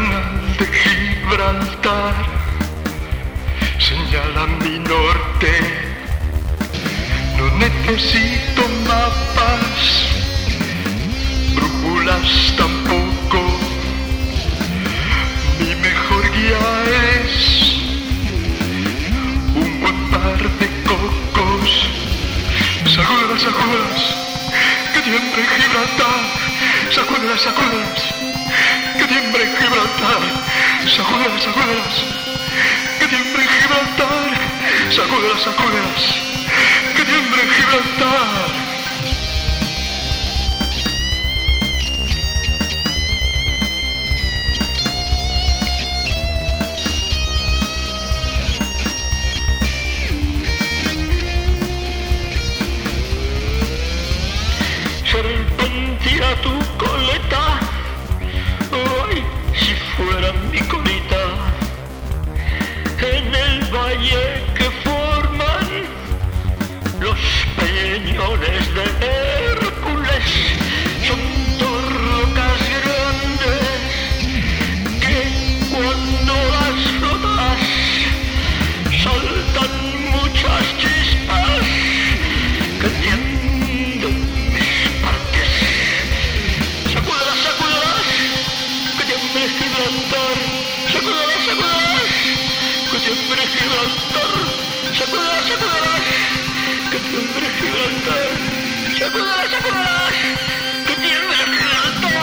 canal de Gibraltar señala mi norte. No necesito mapas, brújulas tampoco. Mi mejor guía es un buen par de cocos. Sacúdelas, sacúdelas, que tiemble Gibraltar. Sacúdelas, sacúdelas, que tiemble Gibraltar. Sacúdelas, sacúdelas, que tiemble Gibraltar. Sacúdelas, sacúdelas, que tiemble Gibraltar. Serpentina tu coleta, ay, si fuera mi colita, en el valle que forman los peñones de Hércules. Son dos rocas grandes que cuando las frotas saltan muchas chispas que tienden mis partes. Sacúdelas, sacúdelas, que tiemble Gibraltar. Sacúdelas, sacúdelas, que tiemble Gibraltar. Sacúdelas, sacúdelas, que tiemble Gibraltar. Sacúdelas, sacúdelas, que tiemble Gibraltar.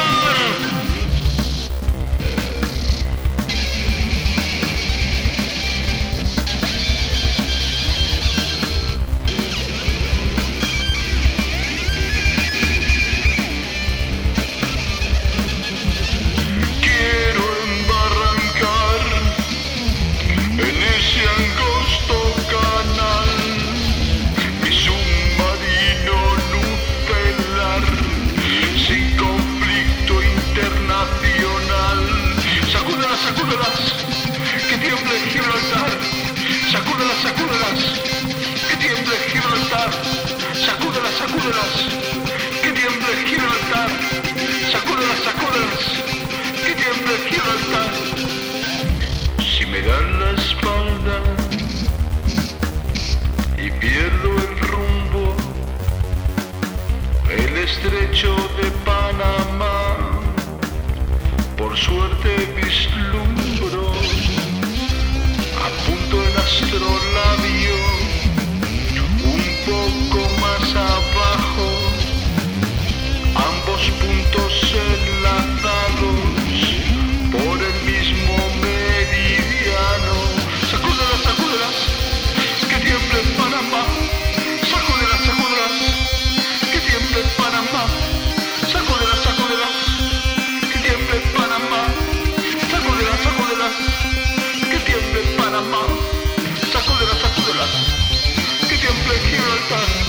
Quiero embarrancar en ese angosto canal mi submarino nuclear sin conflicto internacional. Sacúdelas, sacúdelas, que tiemble Gibraltar. Sacúdelas, sacúdelas, que tiemble Gibraltar. Sacúdelas, sacúdelas, que tiemble Gibraltar. Sacúdelas, sacúdelas, que tiemble Gibraltar. Si me dan la espalda y pierdo el rumbo, el estrecho de Panamá, por suerte vislumbro, apunto el astrolabio un poco más abajo, ambos puntos enlazados por el mismo meridiano. Sacúdelas, sacúdelas, que tiemble Panamá. Sacúdelas, sacúdelas, que tiemble Panamá. Sacúdelas, sacúdelas, que tiemble Panamá. Sacúdelas, sacúdelas, que tiemble Panamá. Sacúdelas, sacúdelas, que tiemble Gibraltar.